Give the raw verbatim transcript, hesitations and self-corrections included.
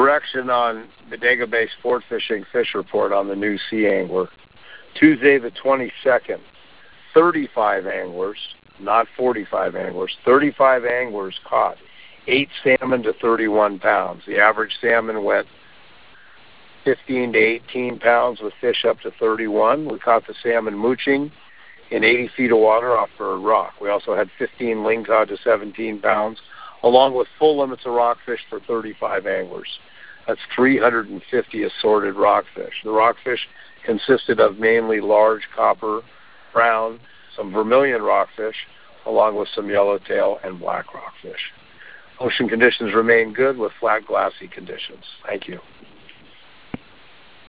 correction on Bodega Bay Sport Fishing Fish Report on the new Sea Angler. Tuesday the twenty-second, thirty-five anglers, not forty-five anglers, thirty-five anglers caught eight salmon to thirty-one pounds. The average salmon went fifteen to eighteen pounds with fish up to thirty-one. We caught the salmon mooching in eighty feet of water off Bird Rock. We also had fifteen lingcod to seventeen pounds, along with full limits of rockfish for thirty-five anglers. That's three hundred fifty assorted rockfish. The rockfish consisted of mainly large copper, brown, some vermilion rockfish, along with some yellowtail and black rockfish. Ocean conditions remain good with flat, glassy conditions. Thank you.